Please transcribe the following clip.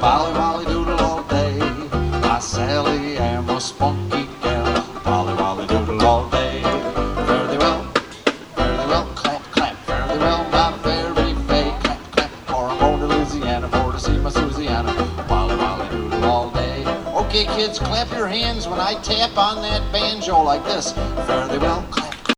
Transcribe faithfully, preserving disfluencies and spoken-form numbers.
Polly Molly Doodle all day. My Sally am a spunky gal. Polly Molly Doodle all day. Fare thee well, fare thee well, clap, clap. Fare thee well, my fairy fay. Clap, clap. For I'm going to Louisiana for to see my Susiana. Polly Molly Doodle all day. Okay, kids, clap your hands when I tap on that banjo like this. Fare thee well, clap.